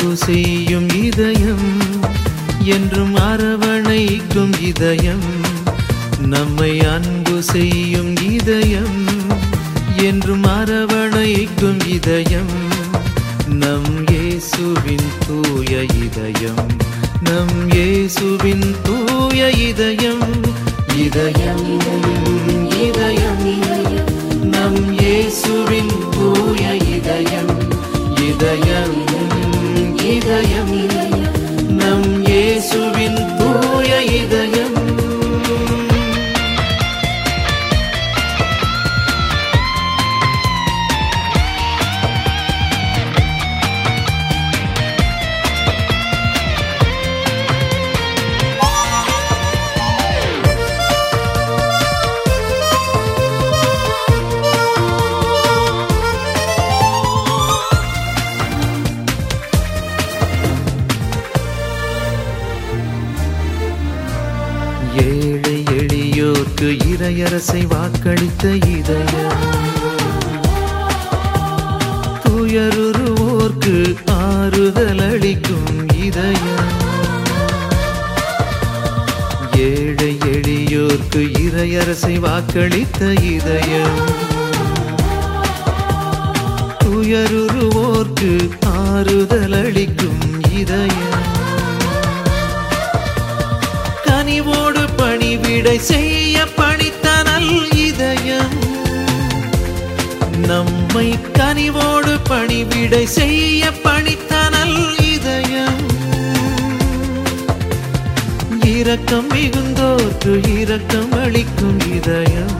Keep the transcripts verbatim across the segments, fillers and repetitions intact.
அன்பு செய்யும் இதயம், என்றும் அரவணைக்கும் இதயம். நம்மை அன்பு செய்யும் இதயம், என்றும் அரவணைக்கும் இதயம். நம் இயேசுவின் தூய இதயம், நம் இயேசுவின் தூய இதயம். இதயம் இதயம் நம் இயேசுவின் தூய இதயம். இதயம் இதயம் நம் இயேசுவின் தூய இதயம். ஏழை எளியோர்க்கு இறையரசை வாக்களித்த இதயம், துயருவோர்க்கு ஆறுதல் அளிக்கும் இதயம். ஏழை எளியோர்க்கு இறையரசை வாக்களித்த இதயம், துயருவோர்க்கு ஆறுதல் அளிக்கும் இதயம். கனிவோடு பணிவிடை செய்ய பணித்த நல் இதயம், நம்மை கனிவோடு பணிவிடை செய்ய பணித்த நல் இதயம். இரக்கம் மிகுந்தோர்க்கு இரக்கம் அளிக்கும் இதயம்.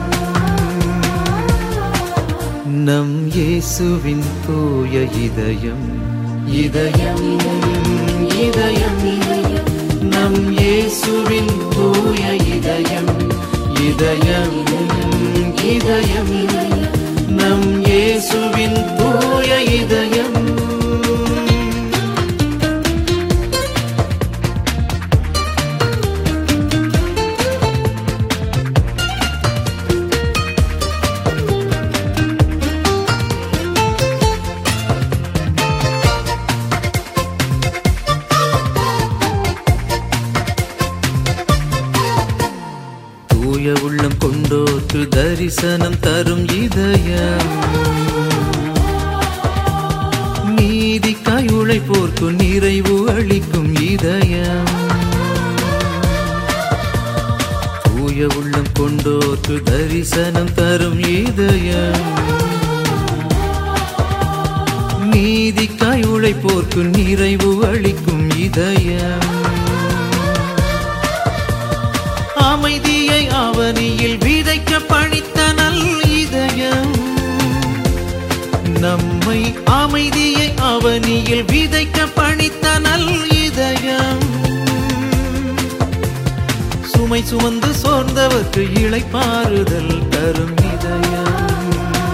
நம் இயேசுவின் தூய இதயம். இதயம் இதயம் நம் இயேசுவின் தூய இதயம். இதயம் இதயம் நம் இயேசுவின் தூய இதயம். தூய உள்ளம் கொண்டோர்க்கு தரிசனம் தரும் இதயம், நீதிக்காய் உழைப்போர்க்கு நிறைவு அளிக்கும் இதயம். தூய உள்ளம் கொண்டோர்க்கு தரிசனம் தரும் இதயம், நீதிக்காய் உழைப்போர்க்கு நிறைவு அளிக்கும் இதயம். அமைதியை அவனியில் விதைக்க பணித்த நல் இதயம், நம்மை அமைதியை அவனியில் விதைக்க பணித்த நல் இதயம். சுமை சுமந்து சோர்ந்தவர்க்கு இளைப்பாறுதல் தரும் இதயம்.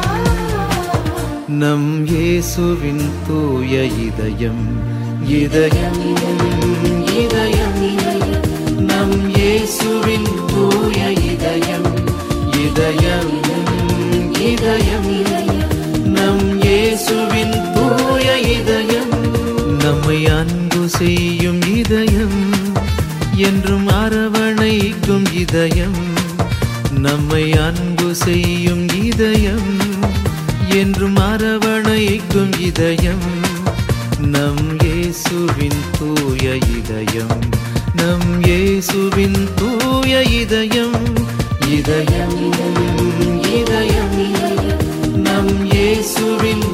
நம் இயேசுவின் தூய இதயம். இதயம் இதயம் நம் இயேசுவின் தூய இதயம். இதயம் இதயம் நம் இயேசுவின் தூய இதயம். நம்மை அன்பு செய்யும் இதயம், என்றும் அரவணைக்கும் இதயம். நம்மை அன்பு செய்யும் இதயம், என்றும் அரவணைக்கும் இதயம். நம் இயேசுவின் தூய இதயம். நம் இயேசுவின் தூய இதயம். இதயம் இதயம் நம் இயேசுவின்